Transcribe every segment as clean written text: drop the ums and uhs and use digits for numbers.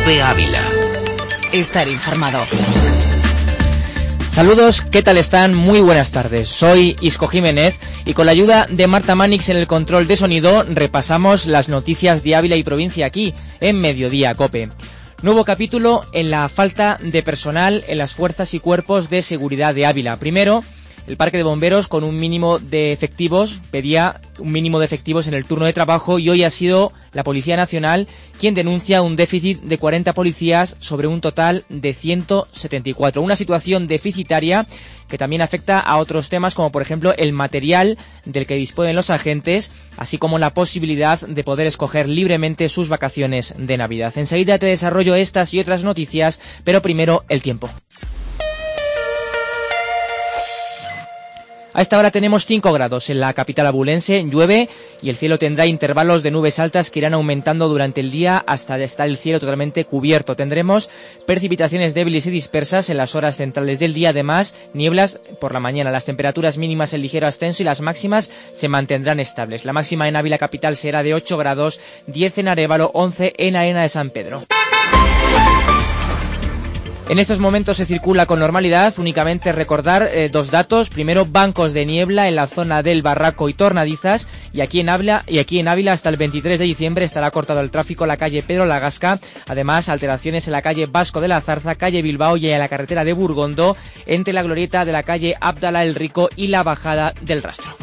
COPE Ávila. Estar informado. Saludos, ¿qué tal están? Muy buenas tardes. Soy Isco Jiménez y con la ayuda de Marta Manix en el control de sonido repasamos las noticias de Ávila y provincia aquí en Mediodía COPE. Nuevo capítulo en la falta de personal en las fuerzas y cuerpos de seguridad de Ávila. Primero, el Parque de Bomberos con un mínimo de efectivos, pedía un mínimo de efectivos en el turno de trabajo y hoy ha sido la Policía Nacional quien denuncia un déficit de 40 policías sobre un total de 174. Una situación deficitaria que también afecta a otros temas como por ejemplo el material del que disponen los agentes, así como la posibilidad de poder escoger libremente sus vacaciones de Navidad. Enseguida te desarrollo estas y otras noticias, pero primero el tiempo. A esta hora tenemos 5 grados en la capital abulense, llueve y el cielo tendrá intervalos de nubes altas que irán aumentando durante el día hasta estar el cielo totalmente cubierto. Tendremos precipitaciones débiles y dispersas en las horas centrales del día, además nieblas por la mañana. Las temperaturas mínimas en ligero ascenso y las máximas se mantendrán estables. La máxima en Ávila capital será de 8 grados, 10 en Arévalo, 11 en Arena de San Pedro. En estos momentos se circula con normalidad, únicamente recordar dos datos. Primero, bancos de niebla en la zona del Barraco y Tornadizas, y aquí en Ávila hasta el 23 de diciembre estará cortado el tráfico en la calle Pedro Lagasca. Además, alteraciones en la calle Vasco de la Zarza, calle Bilbao y en la carretera de Burgondo, entre la glorieta de la calle Abdala el Rico y la bajada del Rastro.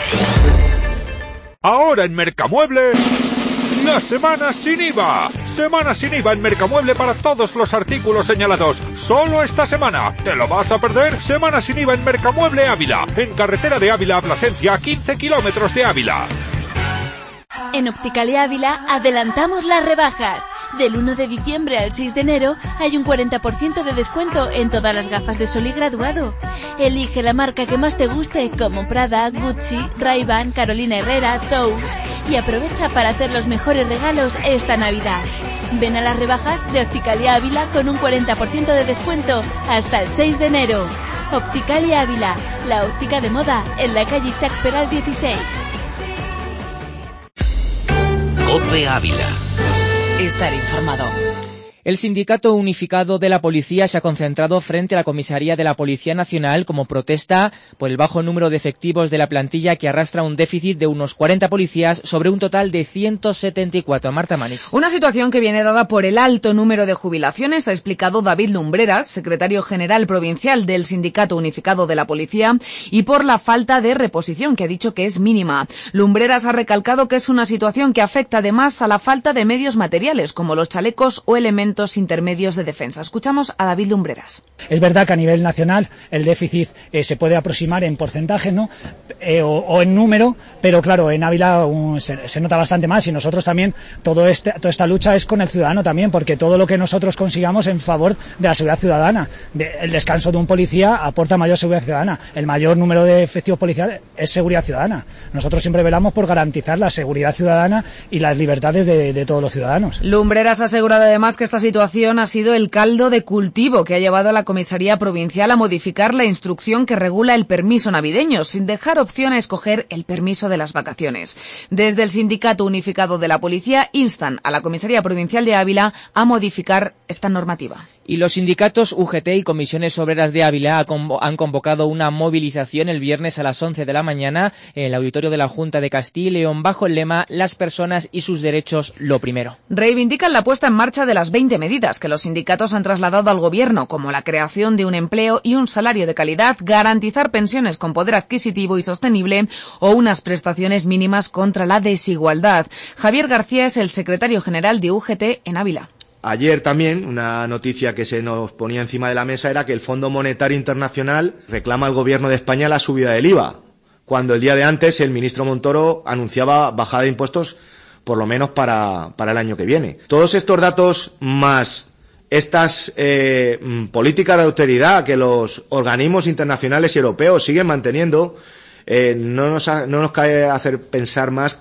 Ahora en Mercamueble, la semana sin IVA. Semana sin IVA en Mercamueble para todos los artículos señalados. Solo esta semana. ¿Te lo vas a perder? Semana sin IVA en Mercamueble Ávila. En carretera de Ávila a Plasencia, a 15 kilómetros de Ávila. En Opticalia Ávila adelantamos las rebajas. Del 1 de diciembre al 6 de enero hay un 40% de descuento en todas las gafas de sol y graduado. Elige la marca que más te guste, como Prada, Gucci, Ray-Ban, Carolina Herrera, Tous, y aprovecha para hacer los mejores regalos esta Navidad. Ven a las rebajas de Opticalia Ávila con un 40% de descuento hasta el 6 de enero. Opticalia Ávila, la óptica de moda en la calle Isaac Peral 16. COPE Ávila. Estar informado. El Sindicato Unificado de la Policía se ha concentrado frente a la Comisaría de la Policía Nacional como protesta por el bajo número de efectivos de la plantilla que arrastra un déficit de unos 40 policías sobre un total de 174. Marta Manix. Una situación que viene dada por el alto número de jubilaciones, ha explicado David Lumbreras, secretario general provincial del Sindicato Unificado de la Policía, y por la falta de reposición, que ha dicho que es mínima. Lumbreras ha recalcado que es una situación que afecta además a la falta de medios materiales, como los chalecos o elementos intermedios de defensa. Escuchamos a David Lumbreras. Es verdad que a nivel nacional el déficit se puede aproximar en porcentaje, ¿no? O en número, pero claro, en Ávila se nota bastante más, y nosotros también, toda esta lucha es con el ciudadano también, porque todo lo que nosotros consigamos en favor de la seguridad ciudadana, el descanso de un policía aporta mayor seguridad ciudadana, el mayor número de efectivos policiales es seguridad ciudadana. Nosotros siempre velamos por garantizar la seguridad ciudadana y las libertades de todos los ciudadanos. Lumbreras ha asegurado además que esta situación ha sido el caldo de cultivo que ha llevado a la Comisaría Provincial a modificar la instrucción que regula el permiso navideño, sin dejar opción a escoger el permiso de las vacaciones. Desde el Sindicato Unificado de la Policía instan a la Comisaría Provincial de Ávila a modificar esta normativa. Y los sindicatos UGT y Comisiones Obreras de Ávila han convocado una movilización el viernes a las 11 de la mañana en el auditorio de la Junta de Castilla y León bajo el lema «Las personas y sus derechos, lo primero». Reivindican la puesta en marcha de las 20 medidas que los sindicatos han trasladado al Gobierno, como la creación de un empleo y un salario de calidad, garantizar pensiones con poder adquisitivo y sostenible o unas prestaciones mínimas contra la desigualdad. Javier García es el secretario general de UGT en Ávila. Ayer también una noticia que se nos ponía encima de la mesa era que el Fondo Monetario Internacional reclama al Gobierno de España la subida del IVA, cuando el día de antes el ministro Montoro anunciaba bajada de impuestos por lo menos para el año que viene. Todos estos datos más estas políticas de austeridad que los organismos internacionales y europeos siguen manteniendo no nos cabe hacer pensar más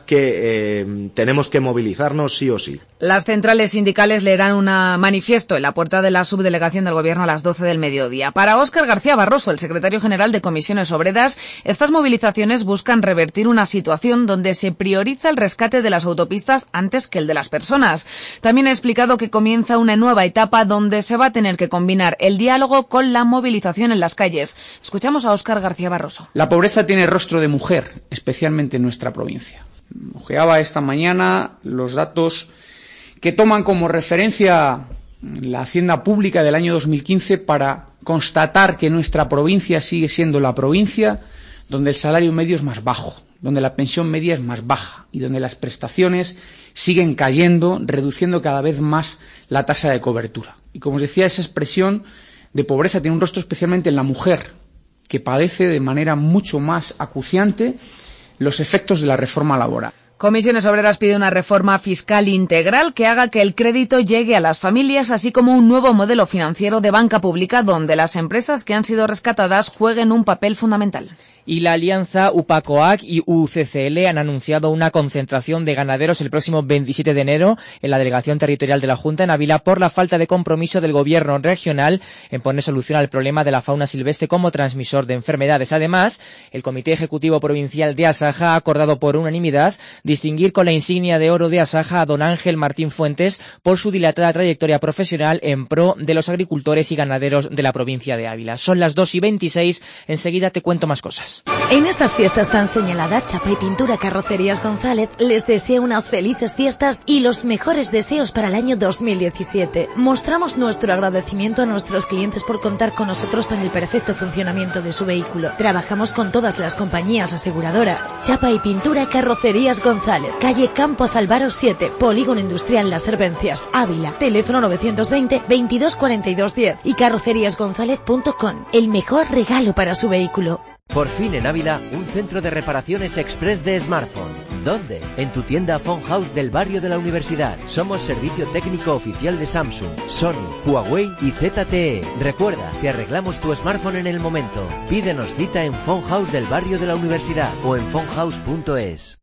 que tenemos que movilizarnos sí o sí. Las centrales sindicales leerán un manifiesto en la puerta de la subdelegación del Gobierno a las 12 del mediodía. Para Óscar García Barroso, el secretario general de Comisiones Obreras, estas movilizaciones buscan revertir una situación donde se prioriza el rescate de las autopistas antes que el de las personas. También ha explicado que comienza una nueva etapa donde se va a tener que combinar el diálogo con la movilización en las calles. Escuchamos a Óscar García Barroso. La pobreza tiene rostro de mujer, especialmente en nuestra provincia. Ojeaba esta mañana los datos que toman como referencia la Hacienda Pública del año 2015 para constatar que nuestra provincia sigue siendo la provincia donde el salario medio es más bajo, donde la pensión media es más baja y donde las prestaciones siguen cayendo, reduciendo cada vez más la tasa de cobertura. Y como os decía, esa expresión de pobreza tiene un rostro especialmente en la mujer, que padece de manera mucho más acuciante los efectos de la reforma laboral. Comisiones Obreras pide una reforma fiscal integral que haga que el crédito llegue a las familias, así como un nuevo modelo financiero de banca pública donde las empresas que han sido rescatadas jueguen un papel fundamental. Y la alianza UPA-COAG y UCCL han anunciado una concentración de ganaderos el próximo 27 de enero en la Delegación Territorial de la Junta en Ávila por la falta de compromiso del Gobierno regional en poner solución al problema de la fauna silvestre como transmisor de enfermedades. Además, el Comité Ejecutivo Provincial de Asaja ha acordado por unanimidad distinguir con la insignia de oro de Asaja a don Ángel Martín Fuentes por su dilatada trayectoria profesional en pro de los agricultores y ganaderos de la provincia de Ávila. Son las 2:26, enseguida te cuento más cosas. En estas fiestas tan señaladas, Chapa y Pintura Carrocerías González les desea unas felices fiestas y los mejores deseos para el año 2017. Mostramos nuestro agradecimiento a nuestros clientes por contar con nosotros para el perfecto funcionamiento de su vehículo. Trabajamos con todas las compañías aseguradoras. Chapa y Pintura Carrocerías González, calle Campo Zalvaro 7, Polígono Industrial Las Herbencias, Ávila. Teléfono 920 22 42 10 y carroceríasgonzalez.com. El mejor regalo para su vehículo. Por fin en Ávila, un centro de reparaciones express de smartphone. ¿Dónde? En tu tienda Phone House del barrio de la Universidad. Somos servicio técnico oficial de Samsung, Sony, Huawei y ZTE. Recuerda, te arreglamos tu smartphone en el momento. Pídenos cita en Phone House del barrio de la Universidad o en phonehouse.es.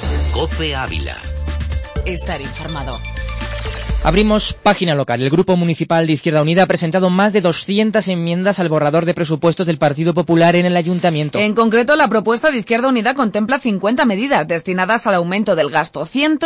COPE Ávila. Estar informado. Abrimos página local. El Grupo Municipal de Izquierda Unida ha presentado más de 200 enmiendas al borrador de presupuestos del Partido Popular en el Ayuntamiento. En concreto, la propuesta de Izquierda Unida contempla 50 medidas destinadas al aumento del gasto,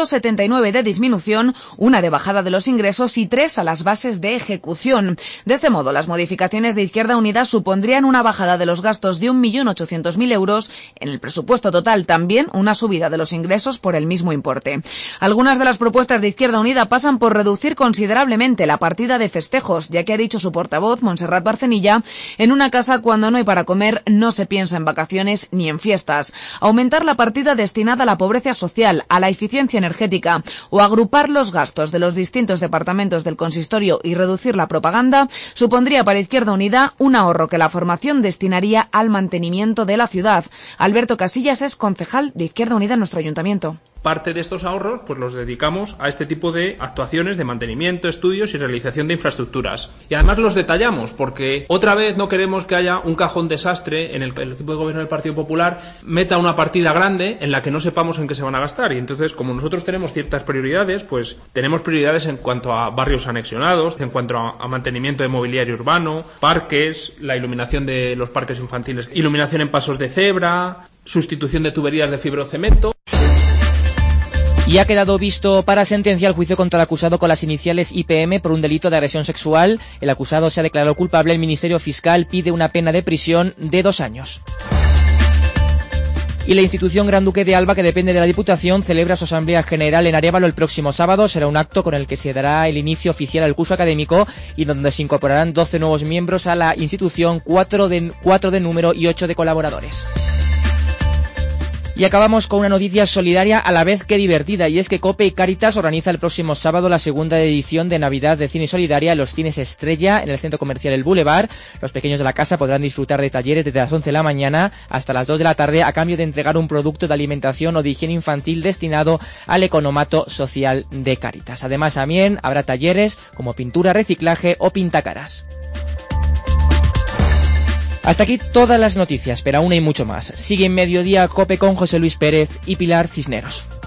179 de disminución, una de bajada de los ingresos y 3 a las bases de ejecución. De este modo, las modificaciones de Izquierda Unida supondrían una bajada de los gastos de 1.800.000 euros en el presupuesto total, también una subida de los ingresos por el mismo importe. Algunas de las propuestas de Izquierda Unida pasan por reducir considerablemente la partida de festejos, ya que ha dicho su portavoz, Montserrat Barcenilla, en una casa cuando no hay para comer no se piensa en vacaciones ni en fiestas. Aumentar la partida destinada a la pobreza social, a la eficiencia energética o agrupar los gastos de los distintos departamentos del consistorio y reducir la propaganda supondría para Izquierda Unida un ahorro que la formación destinaría al mantenimiento de la ciudad. Alberto Casillas es concejal de Izquierda Unida en nuestro ayuntamiento. Parte de estos ahorros pues los dedicamos a este tipo de actuaciones de mantenimiento, estudios y realización de infraestructuras. Y además los detallamos porque otra vez no queremos que haya un cajón desastre en el equipo de gobierno del Partido Popular meta una partida grande en la que no sepamos en qué se van a gastar. Y entonces, como nosotros tenemos ciertas prioridades, pues tenemos prioridades en cuanto a barrios anexionados, en cuanto a mantenimiento de mobiliario urbano, parques, la iluminación de los parques infantiles, iluminación en pasos de cebra, sustitución de tuberías de fibrocemento. Y ha quedado visto para sentencia el juicio contra el acusado con las iniciales IPM por un delito de agresión sexual. El acusado se ha declarado culpable. El Ministerio Fiscal pide una pena de prisión de 2 años. Y la institución Gran Duque de Alba, que depende de la Diputación, celebra su Asamblea General en Arévalo el próximo sábado. Será un acto con el que se dará el inicio oficial al curso académico y donde se incorporarán 12 nuevos miembros a la institución, 4 de número y 8 de colaboradores. Y acabamos con una noticia solidaria a la vez que divertida, y es que COPE y Cáritas organiza el próximo sábado la segunda edición de Navidad de Cine Solidaria en los Cines Estrella en el Centro Comercial El Boulevard. Los pequeños de la casa podrán disfrutar de talleres desde las 11 de la mañana hasta las 2 de la tarde a cambio de entregar un producto de alimentación o de higiene infantil destinado al economato social de Cáritas. Además, también habrá talleres como pintura, reciclaje o pintacaras. Hasta aquí todas las noticias, pero aún hay mucho más. Sigue en Mediodía Cope con José Luis Pérez y Pilar Cisneros.